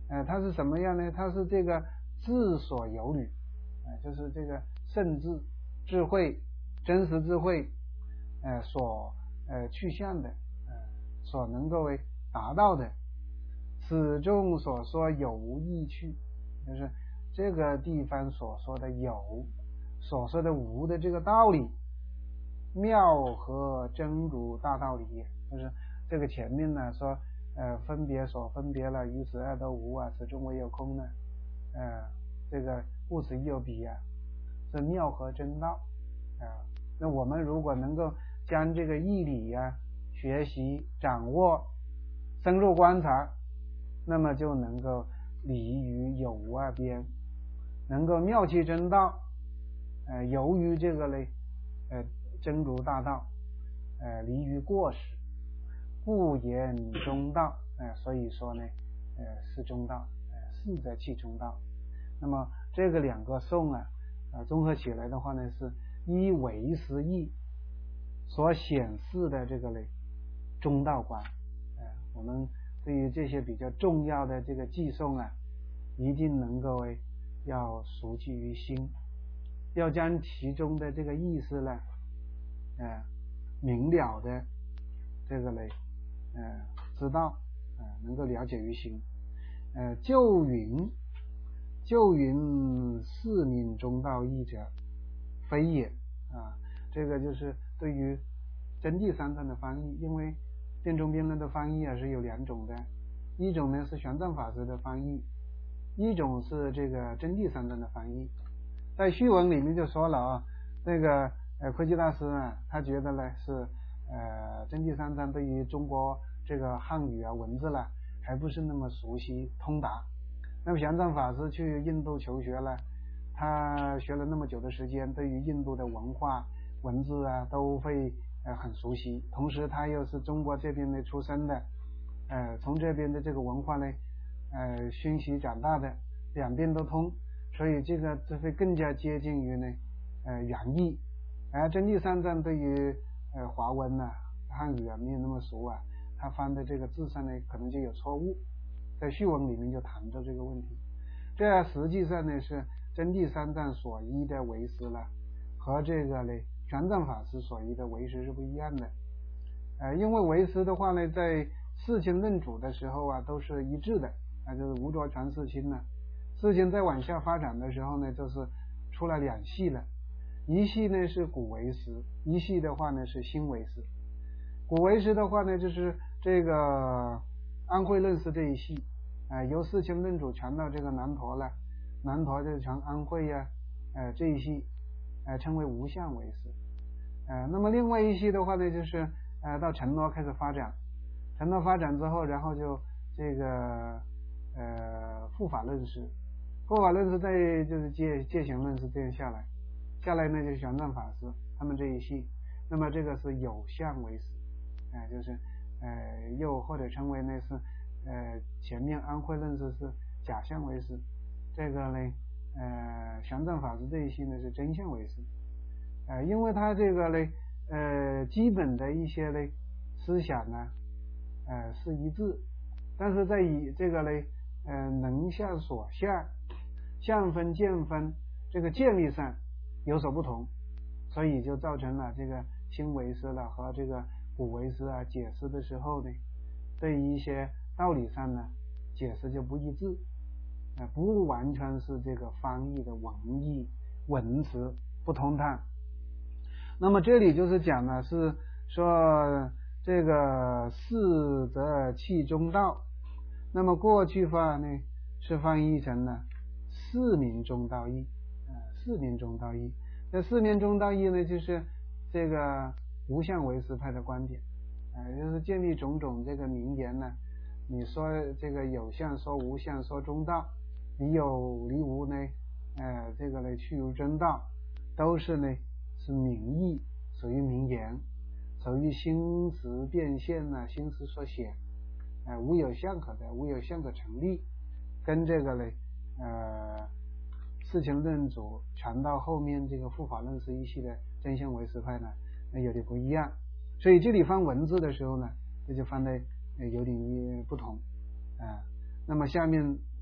呃，它是什么样呢？它是这个智所有履，呃，就是这个圣智智慧真实智慧呃所呃去向的呃所能够为达到的，此中所说有无意趣，就是这个地方所说的有所说的无的这个道理，妙合真如大道理也，就是这个前面呢说呃分别所分别了，于此二都无啊，此中唯有空呢，呃这个故此亦有彼啊，是妙合真道啊、呃。那我们如果能够将这个义理呀、啊、学习掌握深入观察，那么就能够离于有无二边，能够妙其真道，呃由于这个嘞呃真如大道，呃离于过失，故言中道，呃所以说呢呃是中道，呃是则弃中道。那么这个两个颂啊呃综合起来的话呢，是依唯识义所显示的这个嘞中道观。呃我们对于这些比较重要的这个偈颂啊，一定能够要熟记于心，要将其中的这个意思呢呃明了的这个嘞呃知道，呃能够了解于心。呃就云就云四名中道义者非也啊，这个就是对于真谛三藏的翻译，因为辩中辩论的翻译啊是有两种的，一种呢是玄奘法师的翻译，一种是这个真谛三藏的翻译。在序文里面就说了啊，那个呃慧基大师呢，他觉得呢是呃真谛三藏对于中国这个汉语啊文字呢还不是那么熟悉通达。那么玄奘法师去印度求学了，他学了那么久的时间，对于印度的文化文字啊都会呃很熟悉，同时他又是中国这边的出生的，呃从这边的这个文化呢呃熏习长大的，两边都通，所以这个就会更加接近于呢呃原意。而真谛三藏对于呃华文啊汉语啊没有那么熟啊，他翻的这个字上呢可能就有错误，在序文里面就谈到这个问题。这实际上呢是真谛三藏所依的唯识了，和这个呢玄奘法师所依的唯识是不一样的。呃，因为唯识的话呢，在四亲论主的时候啊，都是一致的，啊，就是无着传四亲呢。四亲再往下发展的时候呢，就是出了两系了，一系呢是古唯识，一系的话呢是新唯识。古唯识的话呢，就是这个安慧论师这一系，呃，由四亲论主传到这个南陀了，南陀就传安慧呀、啊，呃，这一系，呃，称为无相唯识。呃，那么另外一系的话呢，就是呃到陈罗开始发展，陈罗发展之后，然后就这个呃护法论师，护法论师再就是戒戒行论师这样下来，下来呢就是玄奘法师他们这一系，那么这个是有相唯识，哎、呃，就是呃又或者称为呢是呃前面安慧论师是假相唯识，这个呢呃玄奘法师这一系呢是真相唯识。呃，因为他这个呢，呃，基本的一些呢思想呢，呃是一致，但是在以这个呢，呃，能相所相、相分见分这个建立上有所不同，所以就造成了这个新唯识了和这个古唯识啊解释的时候呢，对于一些道理上呢解释就不一致，呃，不完全是这个翻译的文意文词不通畅。那么这里就是讲的是说这个四则弃中道，那么过去话呢是翻译成了四名中道义，呃，四名中道义。这四名中道义呢，就是这个无相唯识派的观点，呃，就是建立种种这个名言呢，你说这个有相说无相说中道，离有离无呢，呃，这个呢去如真道，都是呢。是名义，属于名言，属于心识变现呢、啊，心识所显，呃，无有相可得，无有相可成立，跟这个呢，呃，四亲论主传到后面这个护法论师一系的真相唯识派呢，呃，有点不一样，所以这里翻文字的时候呢，这就翻的、呃、有点不同啊、呃。那么下面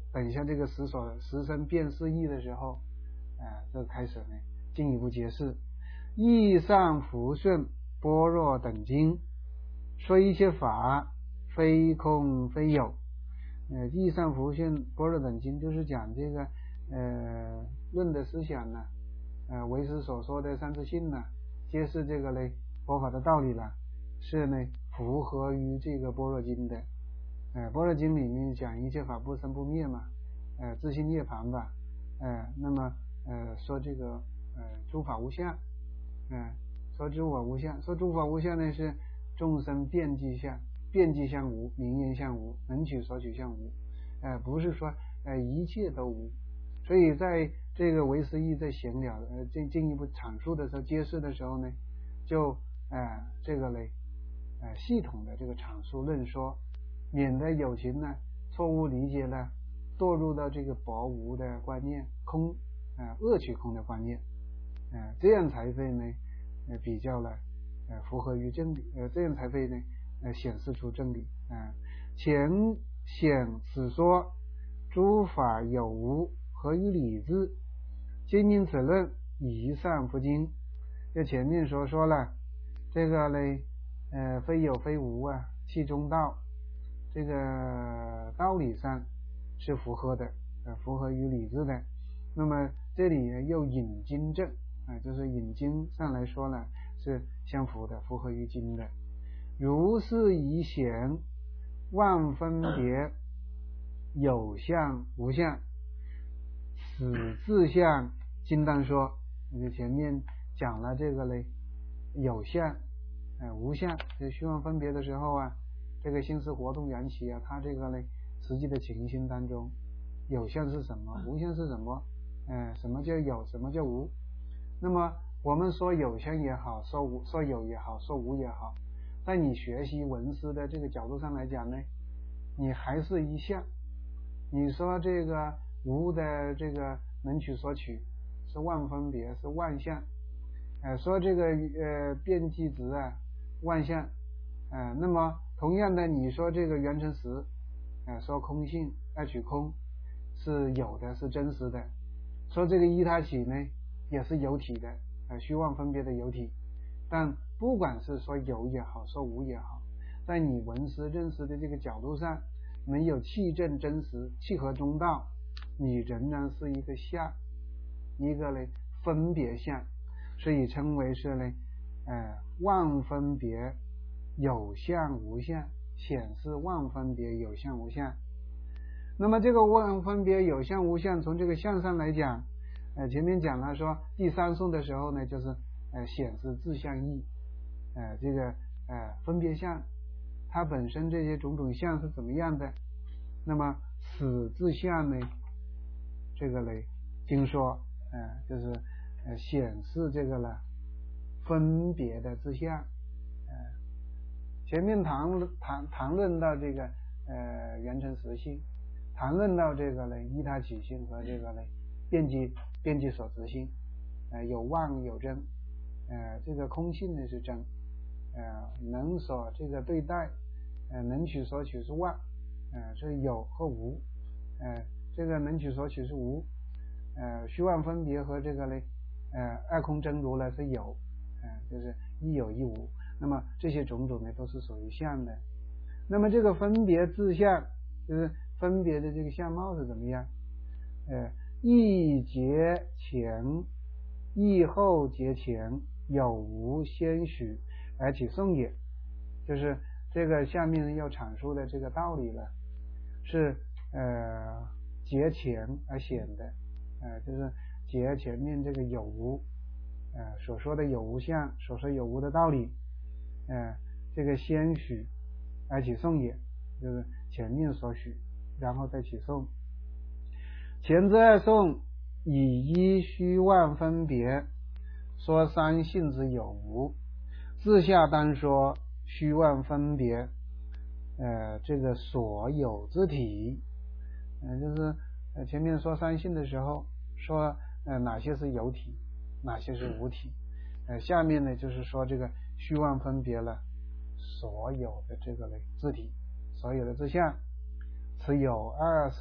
等一下这个十所十声辨识义的时候，啊、呃，这开始呢进一步揭示。义上福顺般若等经，说一切法非空非有。呃，义上福顺般若等经就是讲这个呃论的思想呢，呃为师所说的三自性呢，揭示这个嘞佛法的道理了，是呢符合于这个般若经的。呃，般若经里面讲一切法不生不灭嘛，呃，自性涅槃吧，呃，那么呃说这个呃诸法无相，呃，说诸法无相，说诸法无相呢是众生遍计相，遍计相无，名言相无，能取所取相无，呃，不是说呃一切都无。所以在这个唯识义在闲聊呃进进一步阐述的时候，揭示的时候呢，就呃这个嘞呃系统的这个阐述论说，免得有情呢错误理解了，堕入到这个薄无的观念，空啊、呃、恶取空的观念，呃这样才会呢呃比较了呃符合于真理，呃这样才会呢呃显示出真理啊、呃。前显此说诸法有无合于理智，今因此论以上不精。就前面所说了这个嘞呃非有非无啊，气中道，这个道理上是符合的，呃符合于理智的。那么这里又引经证啊、呃，就是引经上来说呢是相符的，符合于经的。如是以显万分别有相无相，此自相经当说。就前面讲了这个嘞有相呃无相，就虚妄分别的时候啊，这个心思活动缘起啊，它这个嘞实际的情形当中，有相是什么，无相是什么，呃什么叫有，什么叫无。那么我们说有相也好，说无说有也好，说无也好，在你学习文思的这个角度上来讲呢，你还是一相。你说这个无的这个能取所取是万分别，是万象，呃说这个呃遍计值啊万象，呃那么同样的你说这个缘成实，呃说空性爱取空是有的，是真实的，说这个依他起呢也是有体的，呃虚妄分别的有体。但不管是说有也好，说无也好，在你文思认识的这个角度上，没有气证真实，契合中道，你仍然是一个相，一个呢分别相，所以称为是呢呃万分别有相无相，显示万分别有相无相。那么这个万分别有相无相，从这个相上来讲，呃前面讲了说第三颂的时候呢，就是呃显示自相义，呃这个呃分别相它本身这些种种相是怎么样的，那么此自相呢这个嘞经说呃就是呃显示这个了分别的自相。呃前面谈谈谈论到这个呃缘成实性，谈论到这个呢依他起性和这个呢遍计遍计所执性，呃有妄有真，呃这个空性呢是真，呃能所这个对待，呃能取所取是妄，呃是有和无，呃这个能取所取是无，呃虚妄分别和这个呢呃二空真如呢是有，呃就是一有一无。那么这些种种呢都是属于相的。那么这个分别自相，就是分别的这个相貌是怎么样？呃义结前，义后结前，有无先许而起颂也。就是这个下面要阐述的这个道理了，是呃结前而显的，呃就是结前面这个有无，呃所说的有无相，所说有无的道理，呃这个先许而起颂也，就是前面所许然后再起颂。前之二颂以一虚妄分别说三性之有无，自下单说虚妄分别呃这个所有之体，呃就是呃前面说三性的时候说呃哪些是有体，哪些是无体，呃下面呢就是说这个虚妄分别了所有的这个类自体，所有的之相。此有二颂，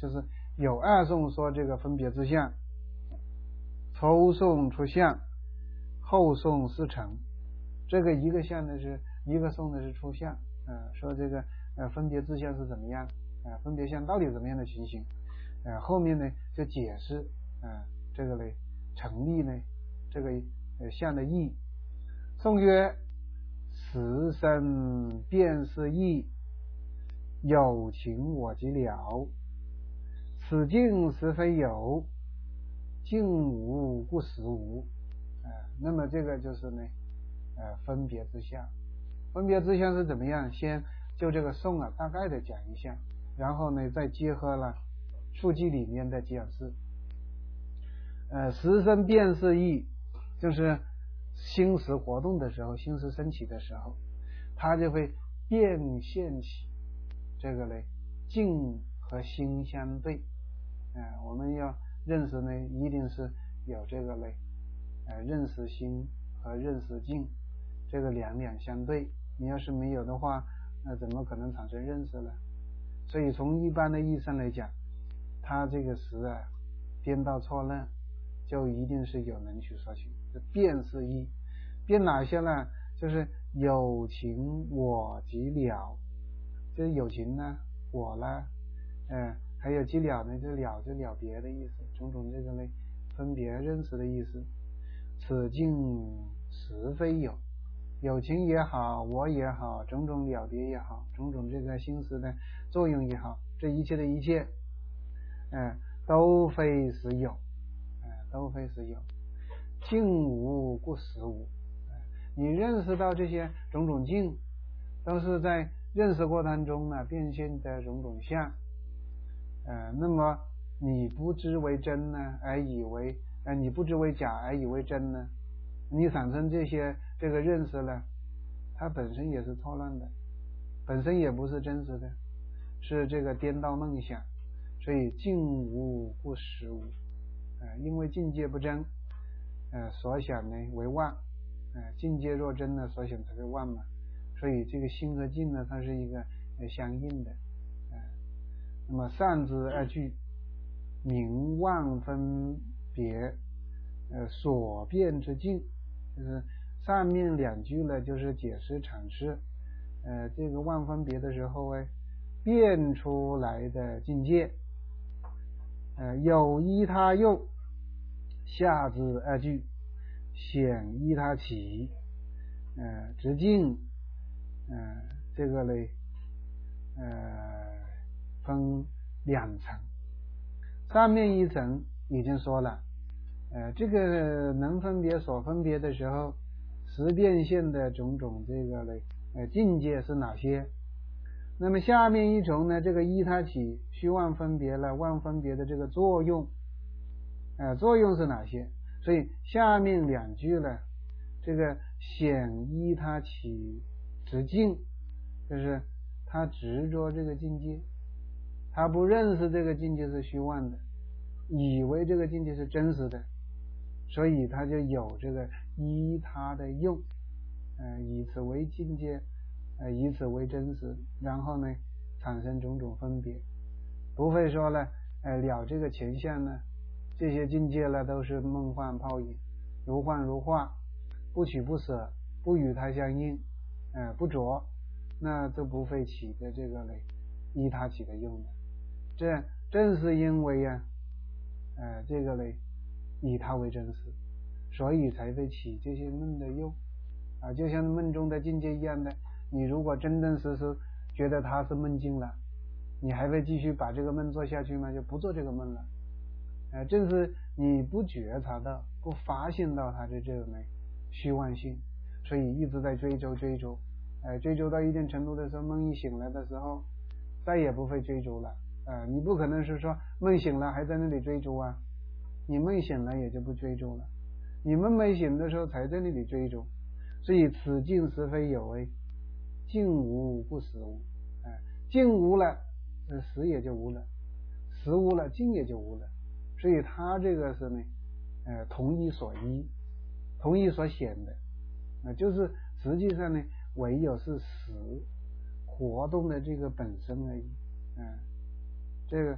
就是有二宋说这个分别之相，初宋出相，后宋是成。这个一个相呢是一个宋呢是出相，呃，说这个呃分别之相是怎么样，呃，分别相到底怎么样的情形，呃，后面呢就解释，呃，这个呢成立呢这个呃相的义。宋曰：时生便是义，有情我即了，此境实非有，境无故实无。呃，那么这个就是呢呃分别之相。分别之相是怎么样？先就这个宋啊大概的讲一下，然后呢再结合了数记里面的解释。呃，时生便是义，就是心识活动的时候，心识升起的时候，它就会变现起这个呢境和心相对。呃，我们要认识呢一定是有这个呢呃认识心和认识境这个两两相对，你要是没有的话，那怎么可能产生认识呢？所以从一般的意义上来讲，它这个时啊颠倒错乱，就一定是有能取所行。这便是义，便哪些呢？就是有情我即了，就是有情呢我呢呃还有即了呢，就了就了别的意思，种种这个呢分别认识的意思。此境实非有，有情也好，我也好，种种了别也好，种种这个心思的作用也好，这一切的一切呃都非实有，呃都非实有，境无故实无。呃你认识到这些种种境都是在认识过程中呢变现的种种相，呃那么你不知为真呢，而以为呃你不知为假而以为真呢，你产生这些这个认识呢，它本身也是错乱的，本身也不是真实的，是这个颠倒梦想。所以境无故实无，呃因为境界不真，呃所想呢为妄，呃境界若真呢，所想才为妄嘛。所以这个心和境呢，它是一个呃相应的。呃那么上之二句，明妄分别呃所变之境，就是上面两句呢就是解释阐释呃这个妄分别的时候哎变出来的境界。呃有依他用，下之二句，显依他起，呃直径呃这个呢呃分两层。上面一层已经说了，呃这个能分别所分别的时候，实变现的种种这个呢呃境界是哪些？那么下面一重呢，这个依他起虚妄分别了，妄分别的这个作用，呃作用是哪些？所以下面两句呢，这个显依他起直境，就是他执着这个境界，他不认识这个境界是虚妄的，以为这个境界是真实的，所以他就有这个依他的用，呃以此为境界，呃以此为真实，然后呢产生种种分别，不会说呢呃了这个前相呢，这些境界呢都是梦幻泡影，如幻如化，不取不舍，不与它相应，呃不着，那都不会起的这个呢依他起的用的。这正是因为呀、啊、呃这个呢以它为真实，所以才会起这些梦的用啊，就像梦中的境界一样的。你如果真真实实觉得它是梦境了，你还会继续把这个梦做下去吗？就不做这个梦了。呃，正是你不觉察到，不发现到它的这种虚幻性，所以一直在追逐追逐，呃，追逐到一定程度的时候，梦一醒来的时候，再也不会追逐了。呃，你不可能是说梦醒了还在那里追逐啊，你梦醒了也就不追逐了，你梦没醒的时候才在那里追逐。所以此境实非有为，境无不实无，呃，境无了，呃，实也就无了，实无了，境也就无了。所以它这个是呢，呃，同一所依，同一所显的，呃，就是实际上呢，唯有是实活动的这个本身而已，嗯、呃，这个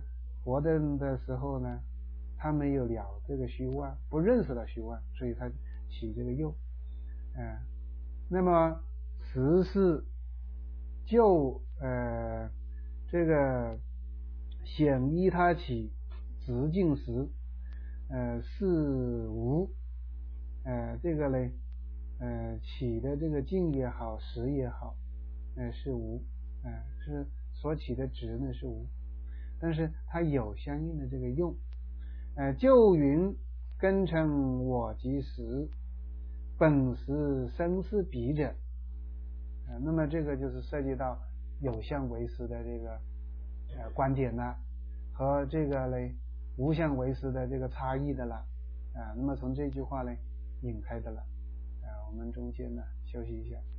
活的的时候呢，他没有了这个虚妄，不认识到虚妄，所以他起这个用。嗯，那么实是就呃这个显依他起直径时，呃是无，呃这个呢，呃起的这个径也好，实也好，呃是无，呃是所起的直呢是无，但是它有相应的这个用。呃就云根称我即实，本实生是彼者。呃那么这个就是涉及到有相为实的这个呃观点了，和这个呢无相为实的这个差异的了啊、呃。那么从这句话呢引开的了啊、呃。我们中间呢休息一下。